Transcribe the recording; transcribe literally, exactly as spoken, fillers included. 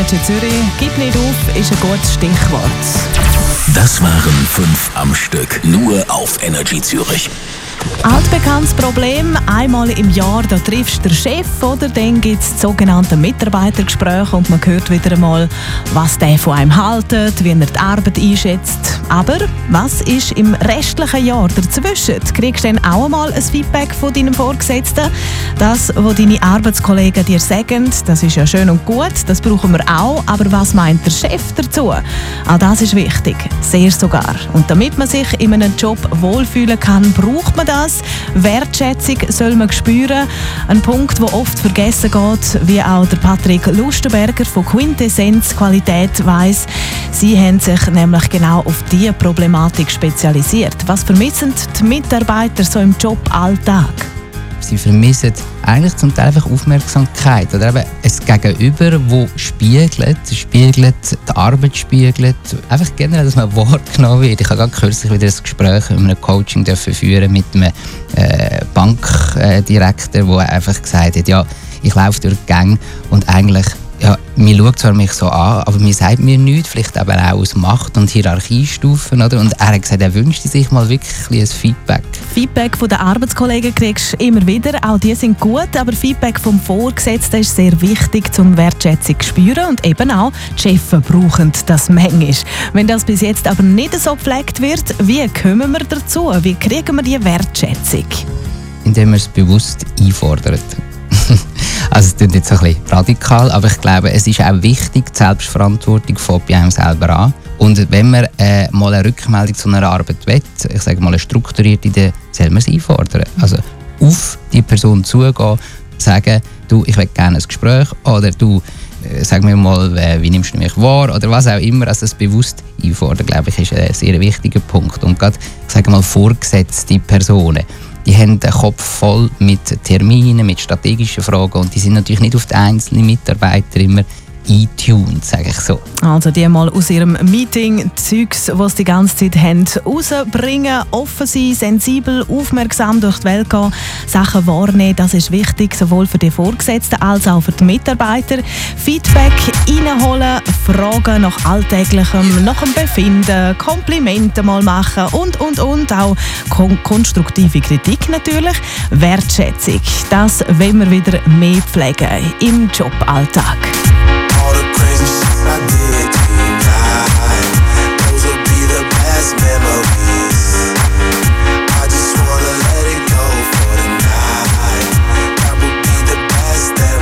Energy Zürich. «Gib nicht auf» ist ein gutes Stichwort. Das waren fünf am Stück, nur auf Energy Zürich. Altbekanntes Problem. Einmal im Jahr da triffst du den Chef, oder dann gibt es das sogenannte Mitarbeitergespräch und man hört wieder einmal, was der von einem hält, wie er die Arbeit einschätzt. Aber was ist im restlichen Jahr dazwischen? Kriegst du dann auch einmal ein Feedback von deinem Vorgesetzten? Das, was deine Arbeitskollegen dir sagen, das ist ja schön und gut, das brauchen wir auch. Aber was meint der Chef dazu? Auch das ist wichtig, sehr sogar. Und damit man sich in einem Job wohlfühlen kann, braucht man das. Wertschätzung soll man spüren. Ein Punkt, der oft vergessen geht, wie auch der Patrick Lustenberger von Quintessenz Qualität weiss. Sie haben sich nämlich genau auf diese Problematik spezialisiert. Was vermissen die Mitarbeiter so im Joballtag? Sie vermissen eigentlich zum Teil einfach Aufmerksamkeit oder eben ein Gegenüber, das spiegelt, spiegelt, die Arbeit spiegelt. Einfach generell, dass man wahrgenommen wird. Ich habe gerade kürzlich wieder ein Gespräch mit einem Coaching führen mit einem äh, Bankdirektor, der einfach gesagt hat, ja, ich laufe durch die Gänge und eigentlich, ja, man schaut zwar mich so an, aber man sagt mir nichts, vielleicht eben auch aus Macht- und Hierarchiestufen. Oder? Und er hat gesagt, er wünschte sich mal wirklich ein Feedback. Feedback von den Arbeitskollegen kriegst du immer wieder, auch die sind gut, aber Feedback vom Vorgesetzten ist sehr wichtig, um Wertschätzung zu spüren und eben auch die Chefs brauchen das manchmal. Wenn das bis jetzt aber nicht so gepflegt wird, wie kommen wir dazu? Wie kriegen wir die Wertschätzung? Indem man es bewusst einfordert. Also es klingt jetzt ein bisschen radikal, aber ich glaube, es ist auch wichtig, die Selbstverantwortung fängt bei einem selber an. Und wenn man äh, mal eine Rückmeldung zu einer Arbeit will, ich sage mal eine strukturierte, dann soll man es einfordern. Also auf die Person zugehen, sagen, du, ich will gerne ein Gespräch, oder du, äh, sag mir mal, äh, wie nimmst du mich wahr, oder was auch immer. Also das bewusst einfordern, glaube ich, ist ein sehr wichtiger Punkt. Und gerade, ich sage mal, vorgesetzte Personen, die haben den Kopf voll mit Terminen, mit strategischen Fragen und die sind natürlich nicht auf die einzelnen Mitarbeiter immer eintuned, sage ich so. Also die mal aus ihrem Meeting Zeugs, was sie die ganze Zeit haben, rausbringen, offen sein, sensibel, aufmerksam durch die Welt gehen, Sachen wahrnehmen, das ist wichtig, sowohl für die Vorgesetzten als auch für die Mitarbeiter. Feedback reinholen, Fragen nach Alltäglichem, nach dem Befinden, Komplimente mal machen und, und, und, auch kon- konstruktive Kritik natürlich. Wertschätzung, das wollen wir wieder mehr pflegen im Joballtag.